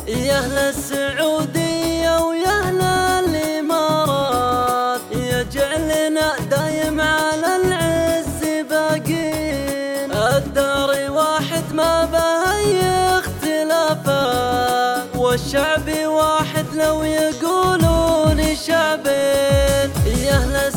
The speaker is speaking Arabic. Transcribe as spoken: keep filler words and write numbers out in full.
يا أهل السعودية ويا أهل الإمارات، يجعلنا دايم على العز باقين. الدار واحد ما به أي اختلافات، والشعب واحد لو يقولون شعبين. يا أهل